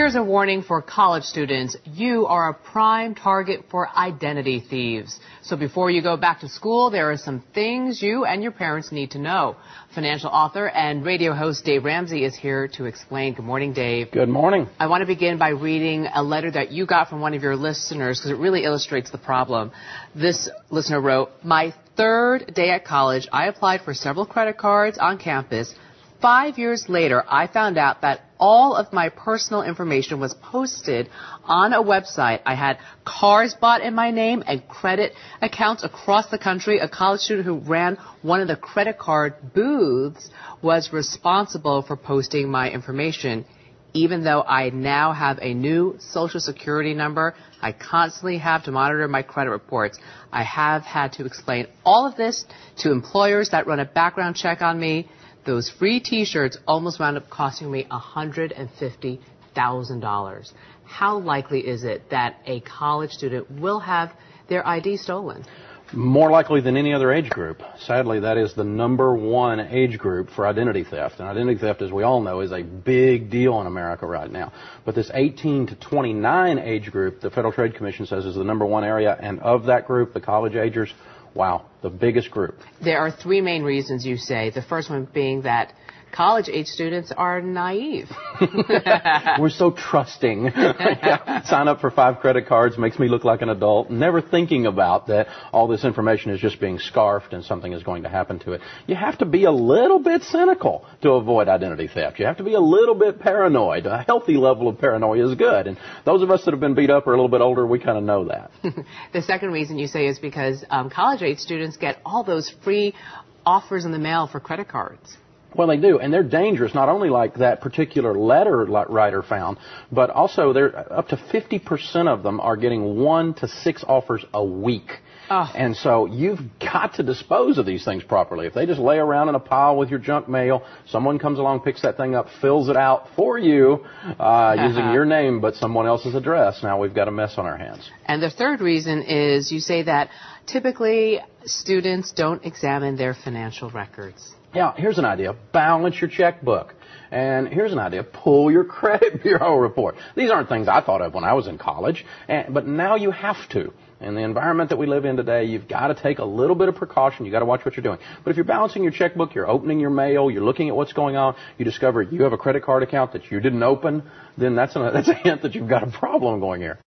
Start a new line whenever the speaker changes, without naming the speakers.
Here's a warning for college students. You are a prime target for identity thieves. So before you go back to school, there are some things you and your parents need to know. Financial author and radio host Dave Ramsey is here to explain. Good morning, Dave.
Good morning.
I want to begin by reading a letter that you got from one of your listeners because it really illustrates the problem. This listener wrote, "My third day at college, I applied for several credit cards on campus. 5 years later, I found out that all of my personal information was posted on a website. I had cars bought in my name and credit accounts across the country. A college student who ran one of the credit card booths was responsible for posting my information. Even though I now have a new Social Security number, I constantly have to monitor my credit reports. I have had to explain all of this to employers that run a background check on me. Those free T-shirts almost wound up costing me $150,000. How likely is it that a college student will have their ID stolen?"
More likely than any other age group. Sadly, that is the number one age group for identity theft. And identity theft, as we all know, is a big deal in America right now. But this 18 to 29 age group, the Federal Trade Commission says, is the number one area. And of that group, the college agers, wow, the biggest group.
There are three main reasons, you say. The first one being that college-age students are naive.
We're so trusting. Yeah. Sign up for 5 credit cards, makes me look like an adult, never thinking about that all this information is just being scarfed and something is going to happen to it. You have to be a little bit cynical to avoid identity theft. You have to be a little bit paranoid. A healthy level of paranoia is good. And those of us that have been beat up or a little bit older, we kind of know that.
The second reason you say is because college-age students get all those free offers in the mail for credit cards.
Well, they do, and they're dangerous, not only like that particular letter writer found, but also they're up to 50% of them are getting 1 to 6 offers a week.
Oh.
And so you've got to dispose of these things properly. If they just lay around in a pile with your junk mail, someone comes along, picks that thing up, fills it out for you using your name but someone else's address. Now we've got a mess on our hands.
And the third reason is you say that typically students don't examine their financial records.
Yeah, here's an idea. Balance your checkbook. And here's an idea. Pull your credit bureau report. These aren't things I thought of when I was in college, but now you have to. In the environment that we live in today, you've got to take a little bit of precaution. You've got to watch what you're doing. But if you're balancing your checkbook, you're opening your mail, you're looking at what's going on, you discover you have a credit card account that you didn't open, then that's a hint that you've got a problem going here.